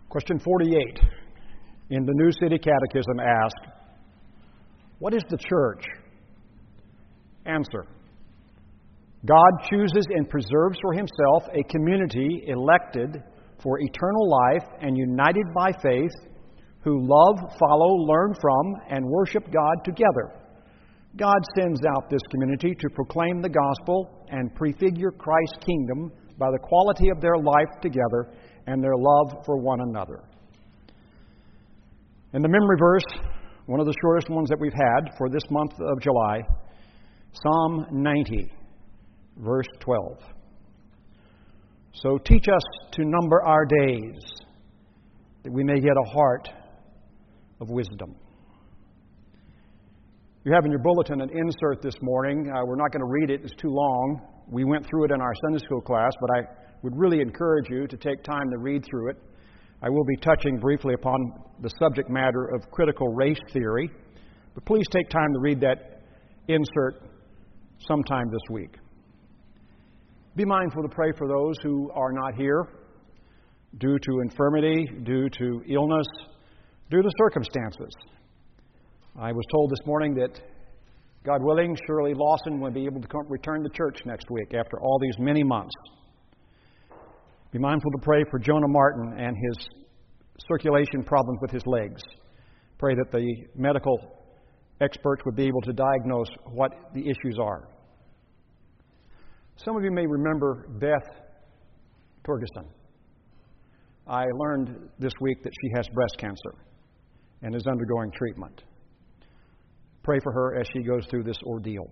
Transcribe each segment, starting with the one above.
Question 48 in the New City Catechism asks, what is the church? Answer. God chooses and preserves for himself a community elected for eternal life and united by faith, who love, follow, learn from, and worship God together. God sends out this community to proclaim the gospel and prefigure Christ's kingdom by the quality of their life together and their love for one another. And the memory verse, one of the shortest ones that we've had for this month of July, Psalm 90, verse 12. So teach us to number our days, that we may get a heart of wisdom. You have in your bulletin an insert this morning. We're not going to read it. It's too long. We went through it in our Sunday school class, but I would really encourage you to take time to read through it. I will be touching briefly upon the subject matter of critical race theory, but please take time to read that insert sometime this week. Be mindful to pray for those who are not here due to infirmity, due to illness, due to circumstances. I was told this morning that, God willing, Shirley Lawson will be able to return to church next week after all these many months. Be mindful to pray for Jonah Martin and his circulation problems with his legs. Pray that the medical experts would be able to diagnose what the issues are. Some of you may remember Beth Torgerson. I learned this week that she has breast cancer and is undergoing treatment. Pray for her as she goes through this ordeal.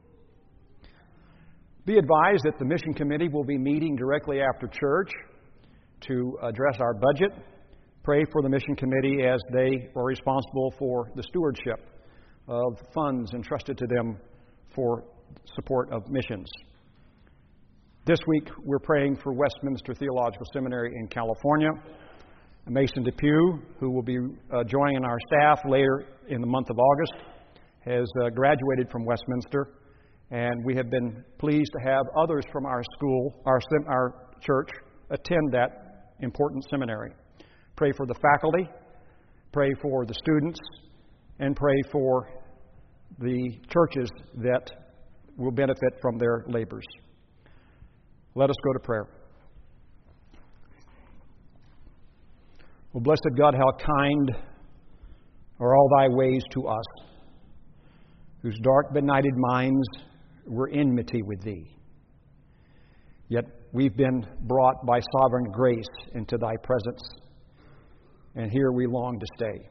Be advised that the Mission Committee will be meeting directly after church to address our budget. Pray for the Mission Committee as they are responsible for the stewardship of funds entrusted to them for support of missions. This week, we're praying for Westminster Theological Seminary in California. Mason Depew, who will be joining our staff later in the month of August, has graduated from Westminster, and we have been pleased to have others from our school, our church, attend that important seminary. Pray for the faculty, pray for the students, and pray for the churches that will benefit from their labors. Let us go to prayer. Well, blessed God, how kind are all thy ways to us, whose dark benighted minds were enmity with thee. Yet we've been brought by sovereign grace into thy presence, and here we long to stay.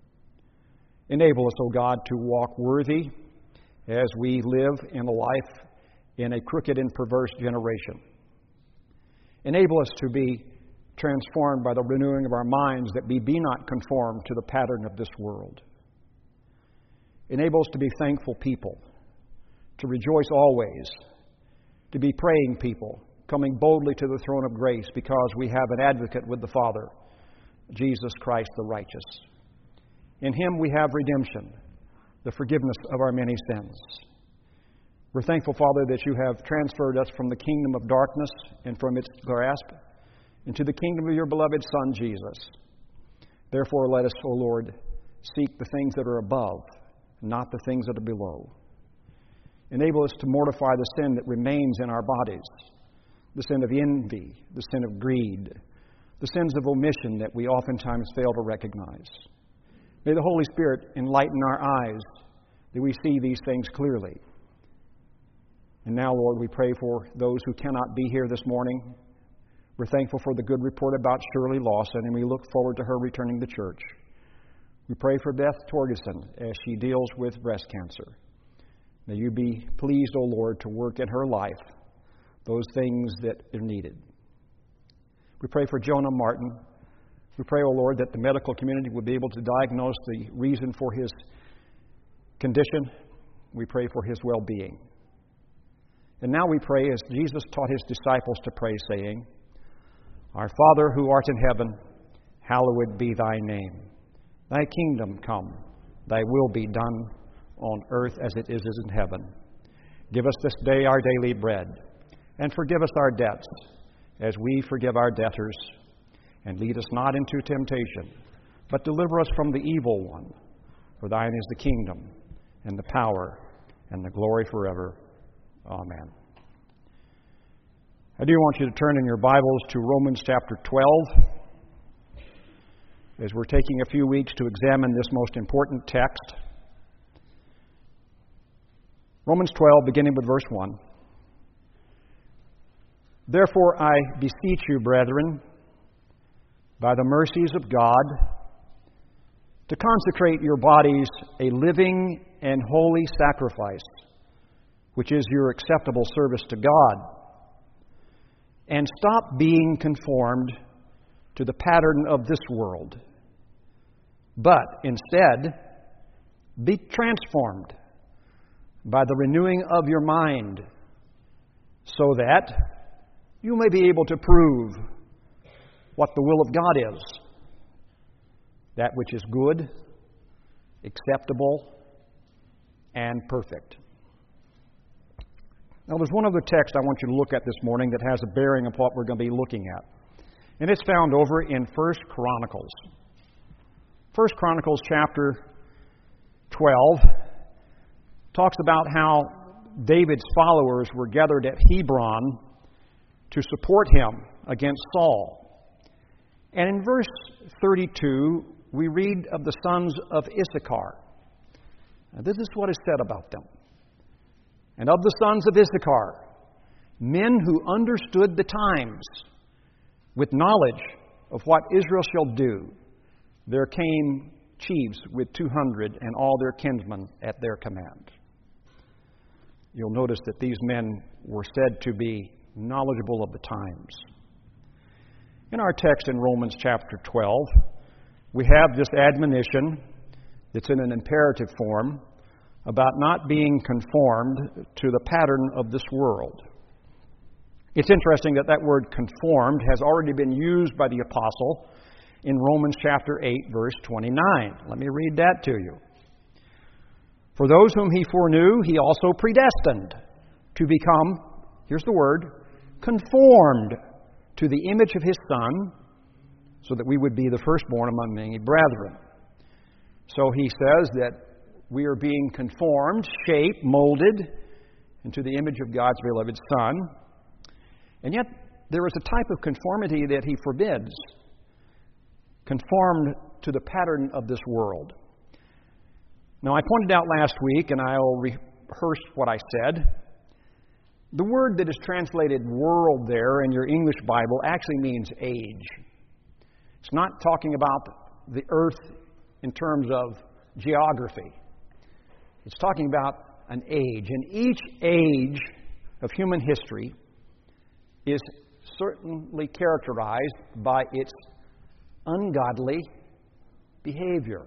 Enable us, O God, to walk worthy as we live in a life in a crooked and perverse generation. Enable us to be transformed by the renewing of our minds, that we be not conformed to the pattern of this world. Enable us to be thankful people, to rejoice always, to be praying people, coming boldly to the throne of grace because we have an advocate with the Father, Jesus Christ the righteous. In Him we have redemption, the forgiveness of our many sins. We're thankful, Father, that you have transferred us from the kingdom of darkness and from its grasp into the kingdom of your beloved Son, Jesus. Therefore, let us, O Lord, seek the things that are above, not the things that are below. Enable us to mortify the sin that remains in our bodies, the sin of envy, the sin of greed, the sins of omission that we oftentimes fail to recognize. May the Holy Spirit enlighten our eyes that we see these things clearly. And now, Lord, we pray for those who cannot be here this morning. We're thankful for the good report about Shirley Lawson, and we look forward to her returning to church. We pray for Beth Torgerson as she deals with breast cancer. May you be pleased, O Lord, to work in her life those things that are needed. We pray for Jonah Martin. We pray, O Lord, that the medical community will be able to diagnose the reason for his condition. We pray for his well-being. And now we pray as Jesus taught his disciples to pray, saying, Our Father who art in heaven, hallowed be thy name. Thy kingdom come, thy will be done on earth as it is in heaven. Give us this day our daily bread, and forgive us our debts, as we forgive our debtors. And lead us not into temptation, but deliver us from the evil one. For thine is the kingdom, and the power, and the glory forever. Amen. I do want you to turn in your Bibles to Romans chapter 12, as we're taking a few weeks to examine this most important text. Romans 12, beginning with verse 1. Therefore I beseech you, brethren, by the mercies of God, to consecrate your bodies a living and holy sacrifice, which is your acceptable service to God. And stop being conformed to the pattern of this world, but instead be transformed by the renewing of your mind, so that you may be able to prove what the will of God is, that which is good, acceptable, and perfect. Now, there's one other text I want you to look at this morning that has a bearing of what we're going to be looking at. And it's found over in 1 Chronicles. 1 Chronicles chapter 12 talks about how David's followers were gathered at Hebron to support him against Saul. And in verse 32, we read of the sons of Issachar. Now, this is what is said about them. And of the sons of Issachar, men who understood the times, with knowledge of what Israel shall do, there came chiefs with 200 and all their kinsmen at their command. You'll notice that these men were said to be knowledgeable of the times. In our text in Romans chapter 12, we have this admonition that's in an imperative form about not being conformed to the pattern of this world. It's interesting that that word conformed has already been used by the apostle in Romans chapter 8, verse 29. Let me read that to you. For those whom he foreknew, he also predestined to become, here's the word, conformed to the image of his Son, so that we would be the firstborn among many brethren. So he says that we are being conformed, shaped, molded into the image of God's beloved Son. And yet, there is a type of conformity that he forbids, conformed to the pattern of this world. Now, I pointed out last week, and I'll rehearse what I said. The word that is translated world there in your English Bible actually means age. It's not talking about the earth in terms of geography. It's talking about an age. And each age of human history is certainly characterized by its ungodly behavior.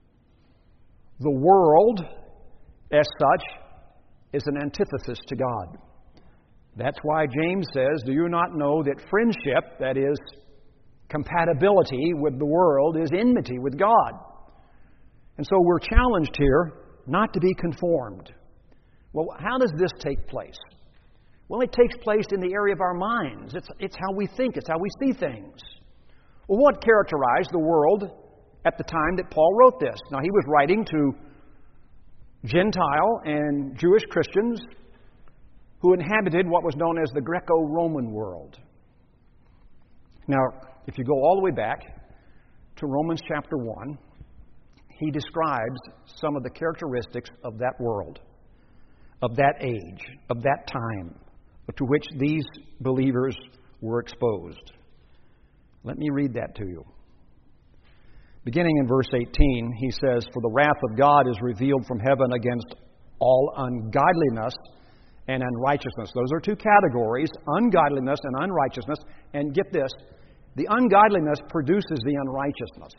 The world, as such, is an antithesis to God. That's why James says, do you not know that friendship, that is, compatibility with the world, is enmity with God? And so we're challenged here not to be conformed. Well, how does this take place? Well, it takes place in the area of our minds. It's how we think. It's how we see things. Well, what characterized the world at the time that Paul wrote this? Now, he was writing to Gentile and Jewish Christians who inhabited what was known as the Greco-Roman world. Now, if you go all the way back to Romans chapter 1, he describes some of the characteristics of that world, of that age, of that time, to which these believers were exposed. Let me read that to you. Beginning in verse 18, he says, For the wrath of God is revealed from heaven against all ungodliness and unrighteousness. Those are two categories, ungodliness and unrighteousness. And get this, the ungodliness produces the unrighteousness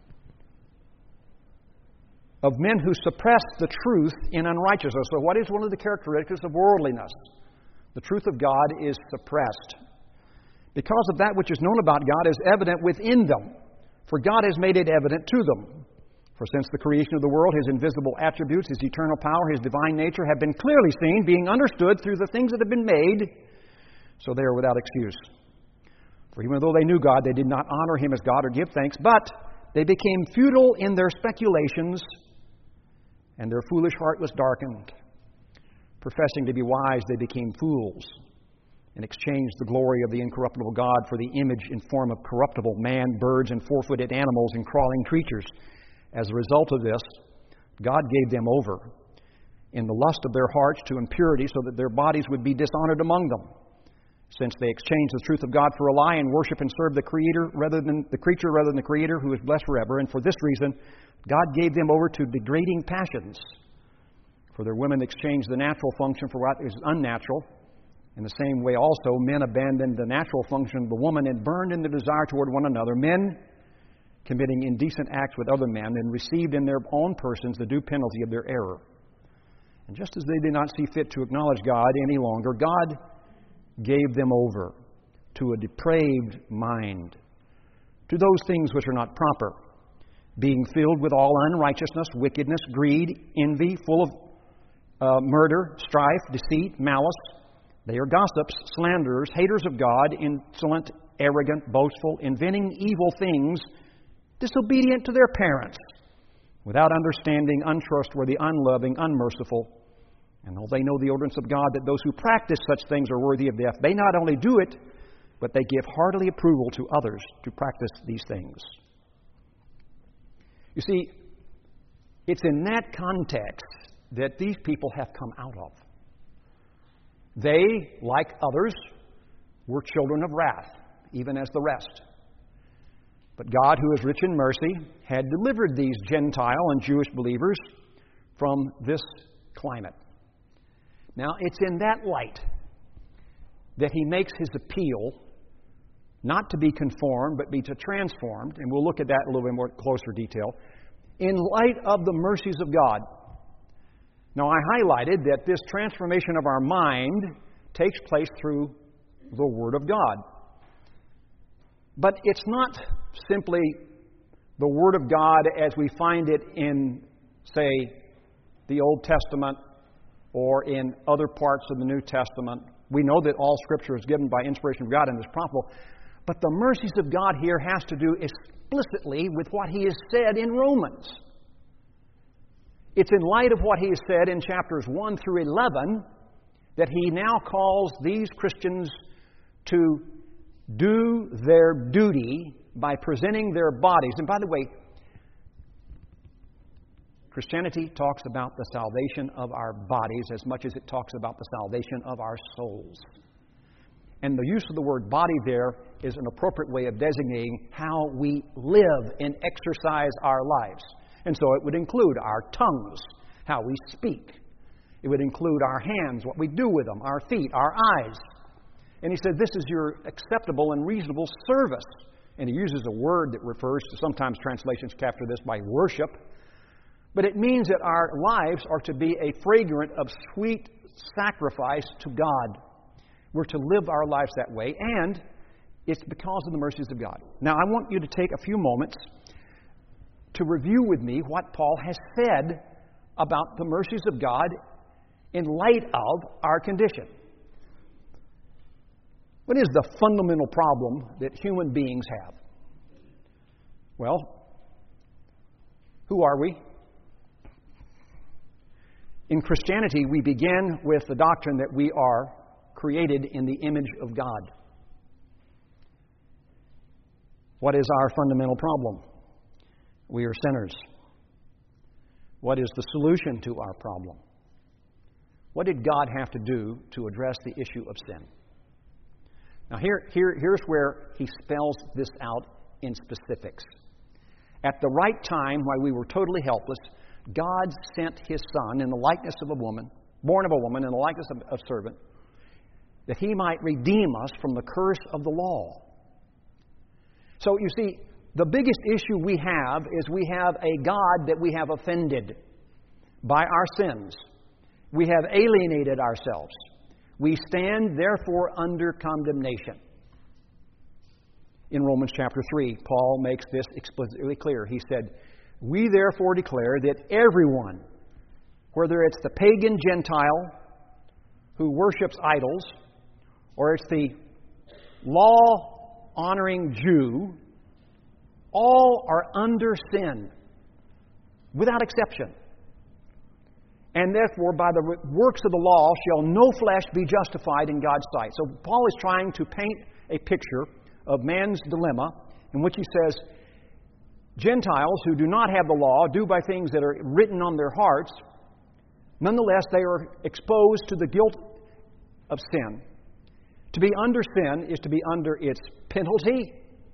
of men who suppress the truth in unrighteousness. So what is one of the characteristics of worldliness? The truth of God is suppressed. Because of that which is known about God is evident within them, for God has made it evident to them. For since the creation of the world, His invisible attributes, His eternal power, His divine nature have been clearly seen, being understood through the things that have been made, so they are without excuse. For even though they knew God, they did not honor Him as God or give thanks, but they became futile in their speculations, and their foolish heart was darkened. Professing to be wise, they became fools, and exchanged the glory of the incorruptible God for the image and form of corruptible man, birds, and four-footed animals, and crawling creatures. As a result of this, God gave them over in the lust of their hearts to impurity, so that their bodies would be dishonored among them, since they exchanged the truth of God for a lie and worship and serve the creature rather than the Creator, who is blessed forever. And for this reason, God gave them over to degrading passions. For their women exchanged the natural function for what is unnatural. In the same way also, men abandoned the natural function of the woman and burned in the desire toward one another, men committing indecent acts with other men, and received in their own persons the due penalty of their error. And just as they did not see fit to acknowledge God any longer, God gave them over to a depraved mind, to those things which are not proper, being filled with all unrighteousness, wickedness, greed, envy, full of murder, strife, deceit, malice. They are gossips, slanderers, haters of God, insolent, arrogant, boastful, inventing evil things, disobedient to their parents, without understanding, untrustworthy, unloving, unmerciful. And though they know the ordinance of God, that those who practice such things are worthy of death, they not only do it, but they give heartily approval to others to practice these things. You see, it's in that context that these people have come out of. They, like others, were children of wrath, even as the rest. But God, who is rich in mercy, had delivered these Gentile and Jewish believers from this climate. Now, it's in that light that He makes His appeal not to be conformed, but be to transformed, and we'll look at that in a little bit more closer detail, in light of the mercies of God. Now, I highlighted that this transformation of our mind takes place through the Word of God. But it's not simply the Word of God as we find it in, say, the Old Testament or in other parts of the New Testament. We know that all Scripture is given by inspiration of God and is profitable. But the mercies of God here has to do explicitly with what He has said in Romans. It's in light of what He has said in chapters 1 through 11 that He now calls these Christians to do their duty by presenting their bodies. And by the way, Christianity talks about the salvation of our bodies as much as it talks about the salvation of our souls. And the use of the word body there is an appropriate way of designating how we live and exercise our lives. And so it would include our tongues, how we speak. It would include our hands, what we do with them, our feet, our eyes. And He said, this is your acceptable and reasonable service. And He uses a word that refers to, sometimes translations capture this by worship. But it means that our lives are to be a fragrant of sweet sacrifice to God. We're to live our lives that way, and it's because of the mercies of God. Now, I want you to take a few moments to review with me what Paul has said about the mercies of God in light of our condition. What is the fundamental problem that human beings have? Well, who are we? In Christianity, we begin with the doctrine that we are created in the image of God. What is our fundamental problem? We are sinners. What is the solution to our problem? What did God have to do to address the issue of sin? Now here's where he spells this out in specifics. At the right time, while we were totally helpless, God sent His Son in the likeness of a woman, born of a woman in the likeness of a servant, that He might redeem us from the curse of the law. So you see, the biggest issue we have is we have a God that we have offended by our sins. We have alienated ourselves. We stand, therefore, under condemnation. In Romans chapter 3, Paul makes this explicitly clear. He said, we therefore declare that everyone, whether it's the pagan Gentile who worships idols, or it's the law honoring Jew, all are under sin, without exception. And therefore, by the works of the law shall no flesh be justified in God's sight. So Paul is trying to paint a picture of man's dilemma in which he says, Gentiles who do not have the law do by things that are written on their hearts. Nonetheless, they are exposed to the guilt of sin. To be under sin is to be under its penalty,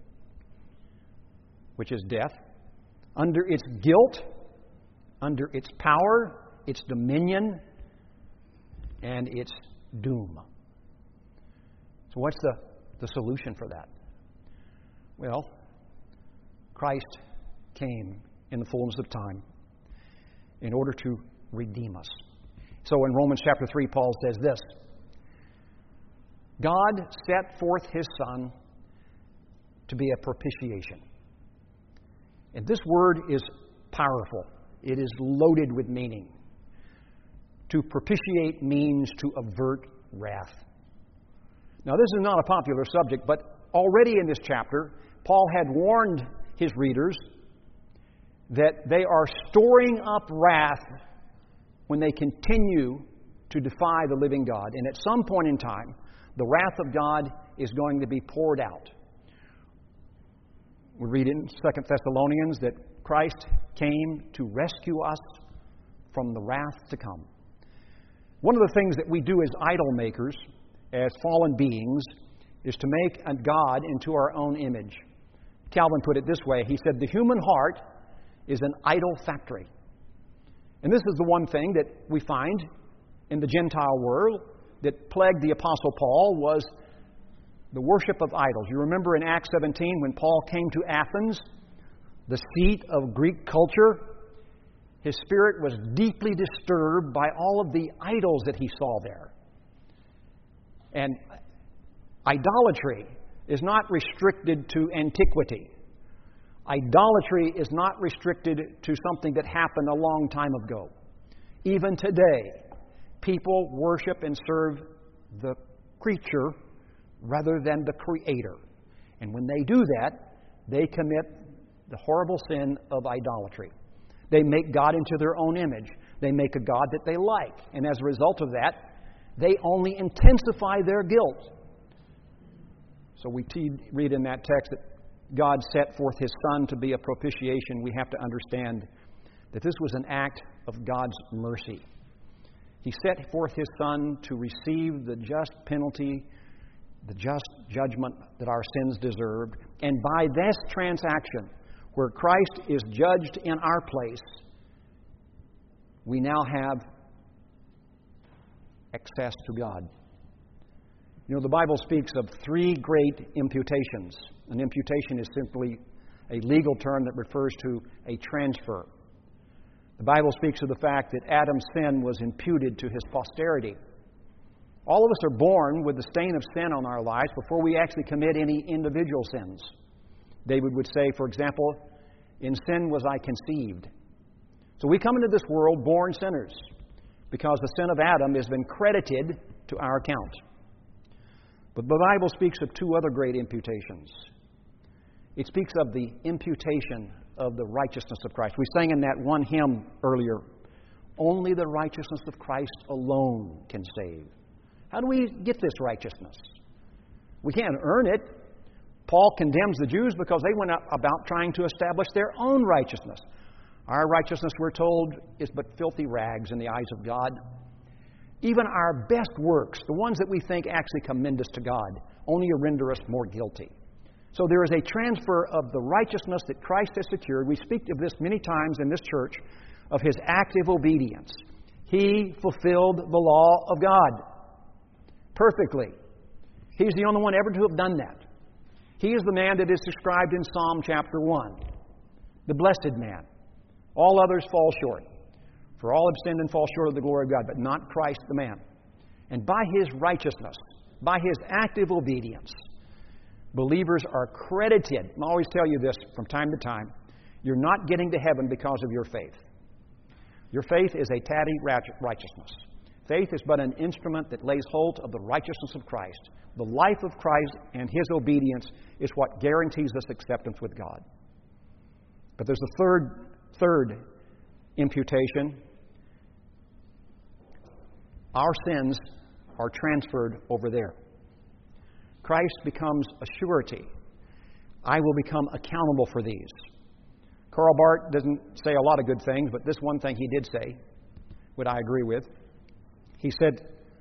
which is death, under its guilt, under its power, its dominion, and its doom. So what's the solution for that? Well, Christ came in the fullness of time in order to redeem us. So in Romans chapter 3, Paul says this, God set forth His Son to be a propitiation. And this word is powerful. It is loaded with meaning. To propitiate means to avert wrath. Now, this is not a popular subject, but already in this chapter, Paul had warned his readers that they are storing up wrath when they continue to defy the living God. And at some point in time, the wrath of God is going to be poured out. We read in 2 Thessalonians that Christ came to rescue us from the wrath to come. One of the things that we do as idol makers, as fallen beings, is to make a God into our own image. Calvin put it this way. He said, the human heart is an idol factory. And this is the one thing that we find in the Gentile world that plagued the Apostle Paul was the worship of idols. You remember in Acts 17 when Paul came to Athens, the seat of Greek culture, his spirit was deeply disturbed by all of the idols that he saw there. And idolatry is not restricted to antiquity. Idolatry is not restricted to something that happened a long time ago. Even today, people worship and serve the creature rather than the Creator. And when they do that, they commit the horrible sin of idolatry. They make God into their own image. They make a God that they like. And as a result of that, they only intensify their guilt. So we read in that text that God set forth His Son to be a propitiation. We have to understand that this was an act of God's mercy. He set forth His Son to receive the just penalty, the just judgment that our sins deserved. And by this transaction, where Christ is judged in our place, we now have access to God. You know, the Bible speaks of three great imputations. An imputation is simply a legal term that refers to a transfer. The Bible speaks of the fact that Adam's sin was imputed to his posterity. All of us are born with the stain of sin on our lives before we actually commit any individual sins. David would say, for example, in sin was I conceived. So we come into this world born sinners because the sin of Adam has been credited to our account. But the Bible speaks of two other great imputations. It speaks of the imputation of the righteousness of Christ. We sang in that one hymn earlier, only the righteousness of Christ alone can save. How do we get this righteousness? We can't earn it. Paul condemns the Jews because they went about trying to establish their own righteousness. Our righteousness, we're told, is but filthy rags in the eyes of God. Even our best works, the ones that we think actually commend us to God, only render us more guilty. So there is a transfer of the righteousness that Christ has secured. We speak of this many times in this church, of His active obedience. He fulfilled the law of God perfectly. He's the only one ever to have done that. He is the man that is described in Psalm chapter 1, the blessed man. All others fall short. For all have sinned and fall short of the glory of God, but not Christ the man. And by His righteousness, by His active obedience, believers are credited. I always tell you this from time to time. You're not getting to heaven because of your faith. Your faith is a tatty righteousness. Faith is but an instrument that lays hold of the righteousness of Christ. The life of Christ and His obedience is what guarantees us acceptance with God. But there's a third imputation. Our sins are transferred over there. Christ becomes a surety. I will become accountable for these. Karl Barth doesn't say a lot of good things, but this one thing he did say, what I agree with. He said,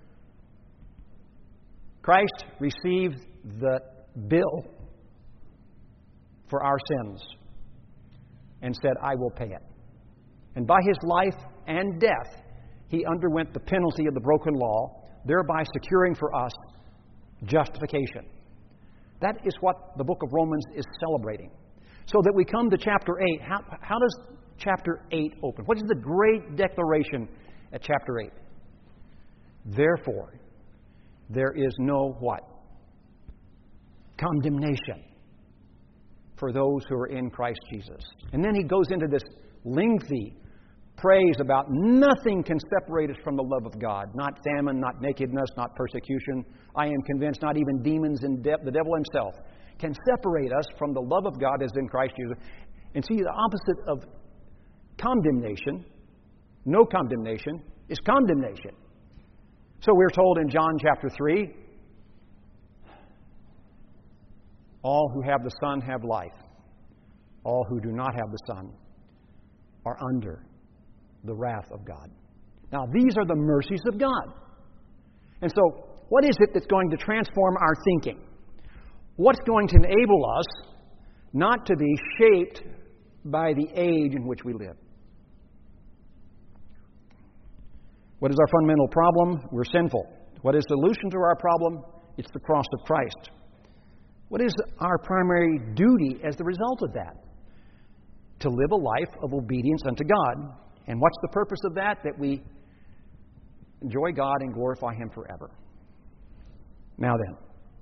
Christ received the bill for our sins and said, I will pay it. And by His life and death, He underwent the penalty of the broken law, thereby securing for us justification. That is what the book of Romans is celebrating. So that we come to chapter 8. How does chapter 8 open? What is the great declaration at chapter 8? Therefore, there is no what? Condemnation for those who are in Christ Jesus. And then he goes into this lengthy praise about nothing can separate us from the love of God. Not famine, not nakedness, not persecution. I am convinced not even demons and the devil himself can separate us from the love of God as in Christ Jesus. And see, the opposite of condemnation, no condemnation, is condemnation. So we're told in John chapter 3, all who have the Son have life. All who do not have the Son are under the wrath of God. Now, these are the mercies of God. And so, what is it that's going to transform our thinking? What's going to enable us not to be shaped by the age in which we live? What is our fundamental problem? We're sinful. What is the solution to our problem? It's the cross of Christ. What is our primary duty as the result of that? To live a life of obedience unto God. And what's the purpose of that? That we enjoy God and glorify Him forever. Now then,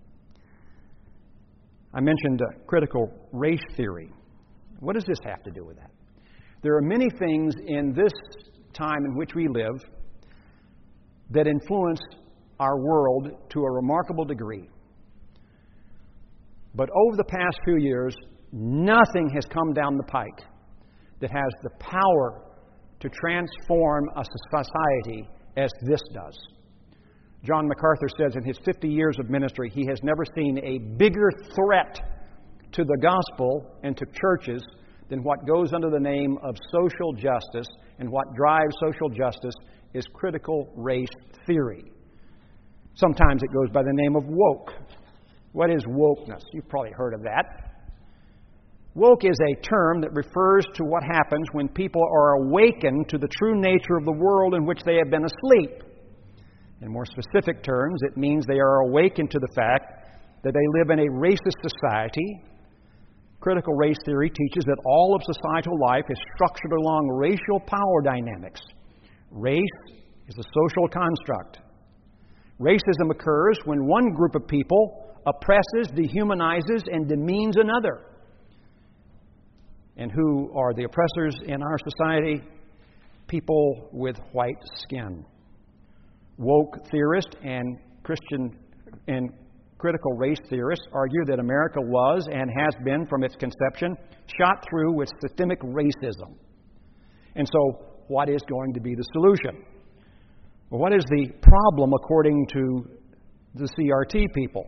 I mentioned critical race theory. What does this have to do with that? There are many things in this time in which we live that influence our world to a remarkable degree. But over the past few years, nothing has come down the pike that has the power to transform a society as this does. John MacArthur says in his 50 years of ministry, he has never seen a bigger threat to the gospel and to churches than what goes under the name of social justice, and what drives social justice is critical race theory. Sometimes it goes by the name of woke. What is wokeness? You've probably heard of that. Woke is a term that refers to what happens when people are awakened to the true nature of the world in which they have been asleep. In more specific terms, it means they are awakened to the fact that they live in a racist society. Critical race theory teaches that all of societal life is structured along racial power dynamics. Race is a social construct. Racism occurs when one group of people oppresses, dehumanizes, and demeans another. And who are the oppressors in our society? People with white skin. Woke theorists and Christian and critical race theorists argue that America was and has been from its conception shot through with systemic racism. And so, what is going to be the solution? Well, what is the problem according to the CRT people?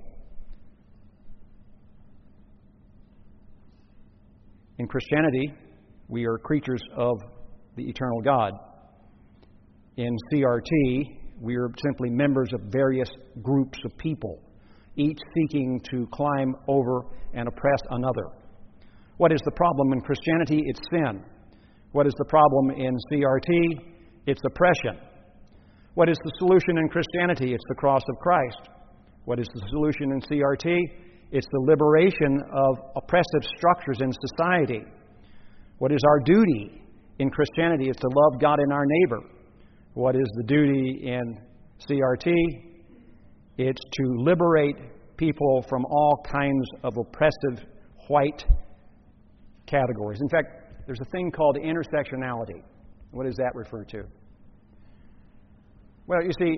In Christianity, we are creatures of the eternal God. In CRT, we are simply members of various groups of people, each seeking to climb over and oppress another. What is the problem in Christianity? It's sin. What is the problem in CRT? It's oppression. What is the solution in Christianity? It's the cross of Christ. What is the solution in CRT? It's the liberation of oppressive structures in society. What is our duty in Christianity? It's to love God and our neighbor. What is the duty in CRT? It's to liberate people from all kinds of oppressive white categories. In fact, there's a thing called intersectionality. What does that refer to? Well, you see,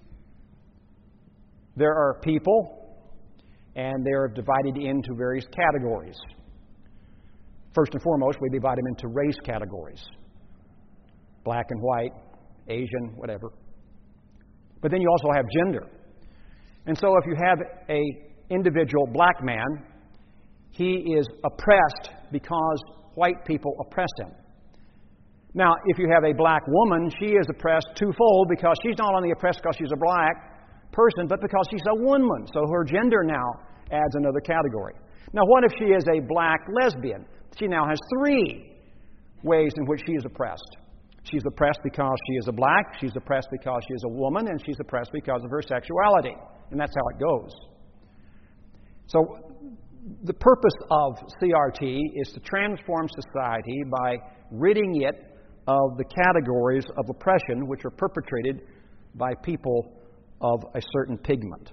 there are people, and they are divided into various categories. First and foremost, we divide them into race categories. Black and white, Asian, whatever. But then you also have gender. And so if you have an individual black man, he is oppressed because white people oppress him. Now, if you have a black woman, she is oppressed twofold because she's not only oppressed because she's a black person, but because she's a woman. So her gender now adds another category. Now, what if she is a black lesbian? She now has three ways in which she is oppressed. She's oppressed because she is a black, she's oppressed because she is a woman, and she's oppressed because of her sexuality. And that's how it goes. So the purpose of CRT is to transform society by ridding it of the categories of oppression which are perpetrated by people of a certain pigment.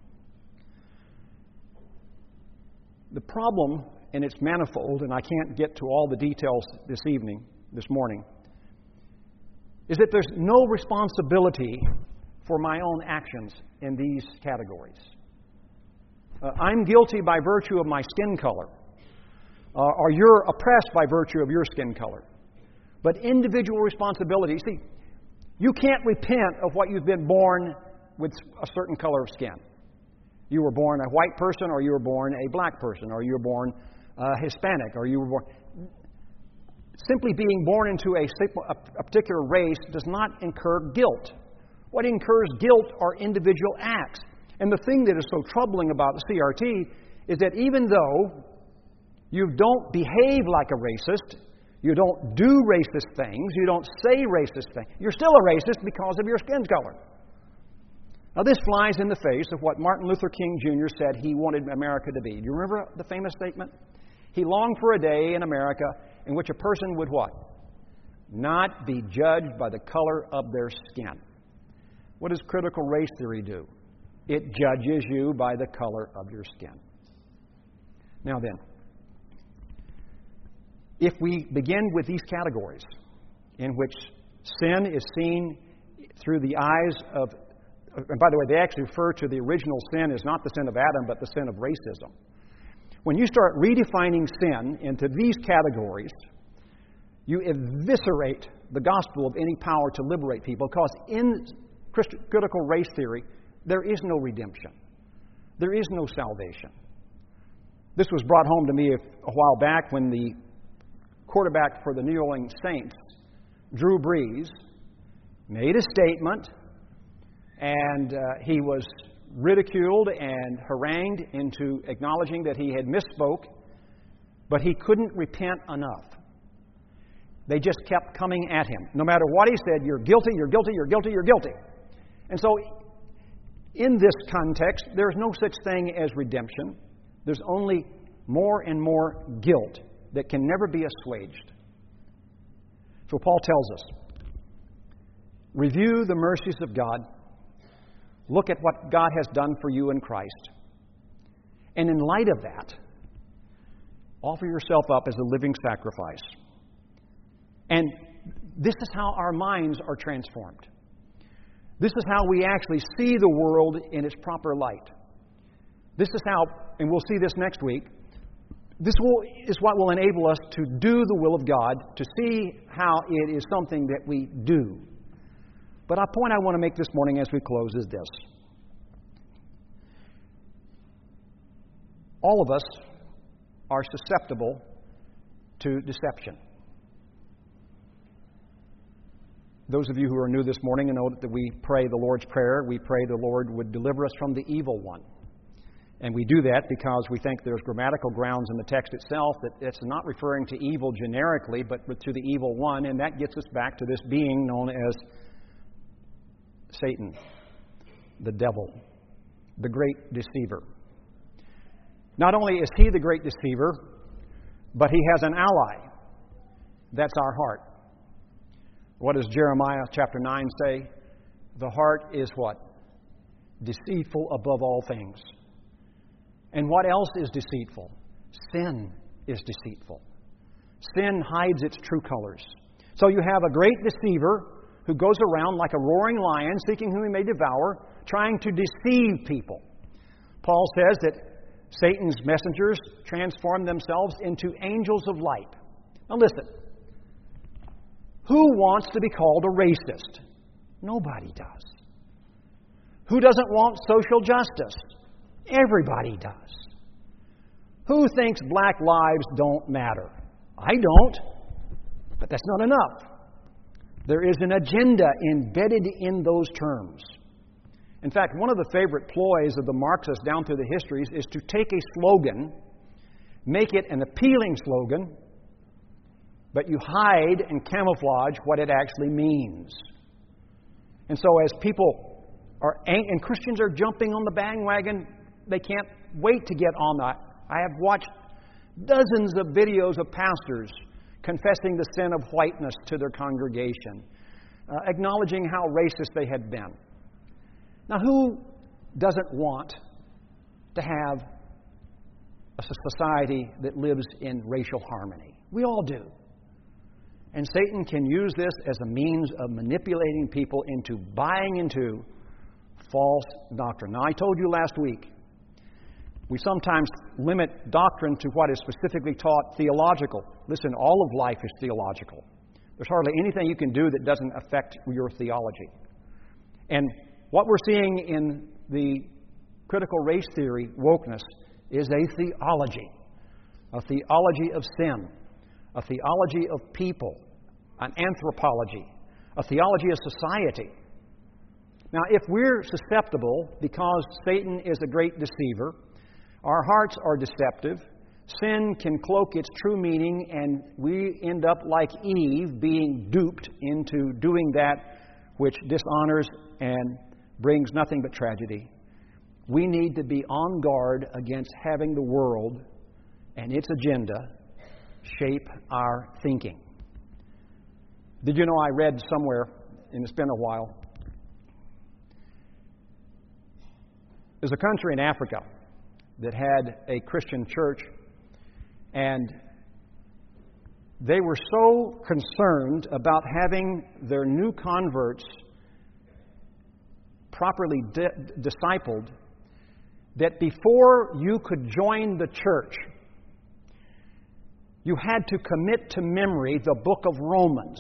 The problem, and it's manifold, and I can't get to all the details this morning, is that there's no responsibility for my own actions in these categories. I'm guilty by virtue of my skin color, or you're oppressed by virtue of your skin color. But individual responsibility, see, you can't repent of what you've been born with a certain color of skin. You were born a white person, or you were born a black person, or you were born Hispanic, or you were born... Simply being born into a particular race does not incur guilt. What incurs guilt are individual acts. And the thing that is so troubling about the CRT is that even though you don't behave like a racist, you don't do racist things, you don't say racist things, you're still a racist because of your skin color. Now, this flies in the face of what Martin Luther King Jr. said he wanted America to be. Do you remember the famous statement? He longed for a day in America in which a person would what? Not be judged by the color of their skin. What does critical race theory do? It judges you by the color of your skin. Now then, if we begin with these categories in which sin is seen through the eyes of, and by the way, they actually refer to the original sin as not the sin of Adam, but the sin of racism. When you start redefining sin into these categories, you eviscerate the gospel of any power to liberate people, because in critical race theory, there is no redemption. There is no salvation. This was brought home to me a while back when the quarterback for the New Orleans Saints, Drew Brees, made a statement, and he was ridiculed and harangued into acknowledging that he had misspoke, but he couldn't repent enough. They just kept coming at him. No matter what he said, you're guilty, you're guilty, you're guilty, you're guilty. And so, in this context, there's no such thing as redemption. There's only more and more guilt that can never be assuaged. So Paul tells us, review the mercies of God. Look at what God has done for you in Christ. And in light of that, offer yourself up as a living sacrifice. And this is how our minds are transformed. This is how we actually see the world in its proper light. This is how, and we'll see this next week, this is what will enable us to do the will of God, to see how it is something that we do. But a point I want to make this morning as we close is this. All of us are susceptible to deception. Those of you who are new this morning know that we pray the Lord's Prayer. We pray the Lord would deliver us from the evil one. And we do that because we think there's grammatical grounds in the text itself that it's not referring to evil generically, but to the evil one. And that gets us back to this being known as Satan, the devil, the great deceiver. Not only is he the great deceiver, but he has an ally. That's our heart. What does Jeremiah chapter 9 say? The heart is what? Deceitful above all things. And what else is deceitful? Sin is deceitful. Sin hides its true colors. So you have a great deceiver who goes around like a roaring lion, seeking whom he may devour, trying to deceive people. Paul says that Satan's messengers transform themselves into angels of light. Now listen, who wants to be called a racist? Nobody does. Who doesn't want social justice? Everybody does. Who thinks black lives don't matter? I don't, but that's not enough. There is an agenda embedded in those terms. In fact, one of the favorite ploys of the Marxists down through the histories is to take a slogan, make it an appealing slogan, but you hide and camouflage what it actually means. And so as people are, and Christians are jumping on the bandwagon, they can't wait to get on that. I have watched dozens of videos of pastors confessing the sin of whiteness to their congregation, acknowledging how racist they had been. Now, who doesn't want to have a society that lives in racial harmony? We all do. And Satan can use this as a means of manipulating people into buying into false doctrine. Now, I told you last week, we sometimes limit doctrine to what is specifically taught theological. Listen, all of life is theological. There's hardly anything you can do that doesn't affect your theology. And what we're seeing in the critical race theory, wokeness, is a theology of sin, a theology of people, an anthropology, a theology of society. Now, if we're susceptible because Satan is a great deceiver, our hearts are deceptive, sin can cloak its true meaning, and we end up like Eve, being duped into doing that which dishonors and brings nothing but tragedy. We need to be on guard against having the world and its agenda shape our thinking. Did you know I read somewhere, and it's been a while, there's a country in Africa that had a Christian church, and they were so concerned about having their new converts properly discipled that before you could join the church, you had to commit to memory the book of Romans.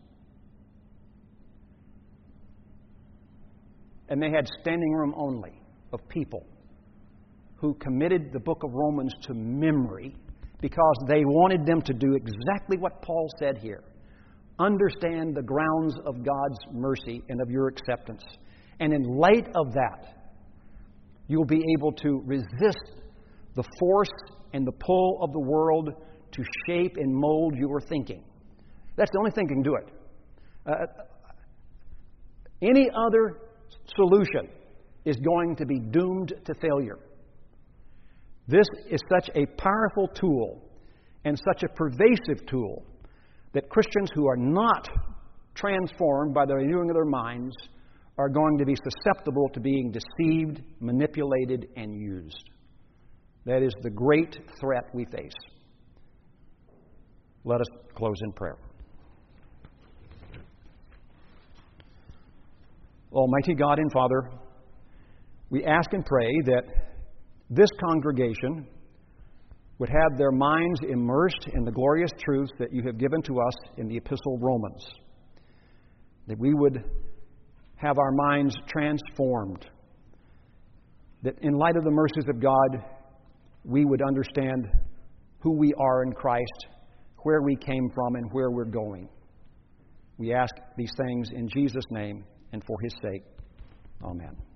And they had standing room only of people who committed the book of Romans to memory because they wanted them to do exactly what Paul said here. Understand the grounds of God's mercy and of your acceptance. And in light of that, you'll be able to resist the force and the pull of the world to shape and mold your thinking. That's the only thing that can do it. Any other solution is going to be doomed to failure. This is such a powerful tool and such a pervasive tool that Christians who are not transformed by the renewing of their minds are going to be susceptible to being deceived, manipulated, and used. That is the great threat we face. Let us close in prayer. Almighty God and Father, we ask and pray that this congregation would have their minds immersed in the glorious truths that you have given to us in the Epistle of Romans. That we would have our minds transformed. That in light of the mercies of God, we would understand who we are in Christ, where we came from, and where we're going. We ask these things in Jesus' name and for His sake. Amen.